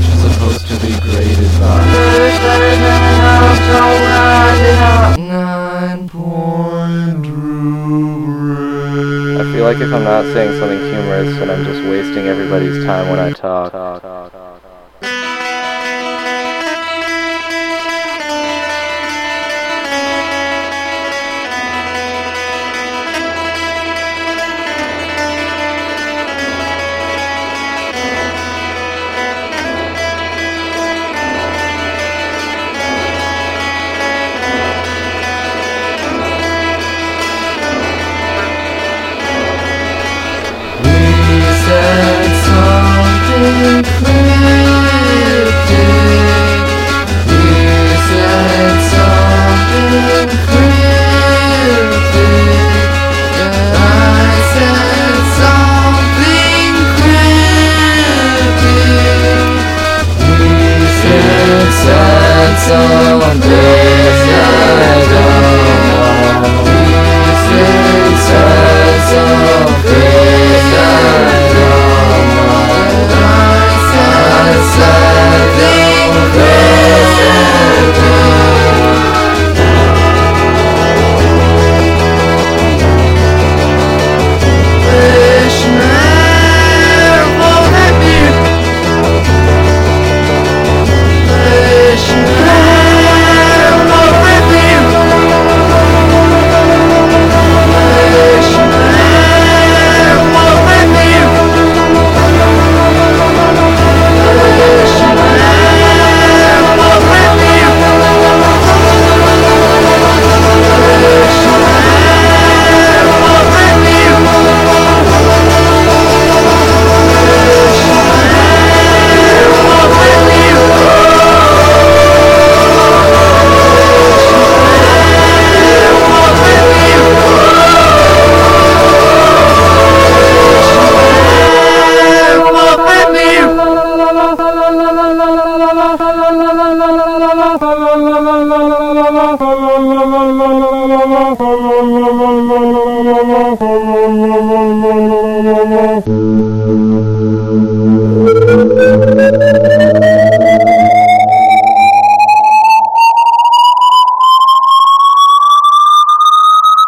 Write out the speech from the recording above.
which is supposed to be graded by 9.2. I feel like if I'm not saying something humorous, then I'm just wasting everybody's time when I talk. Said something cryptic. We said something cryptic. Yeah, I said something cryptic. We said something la la la la la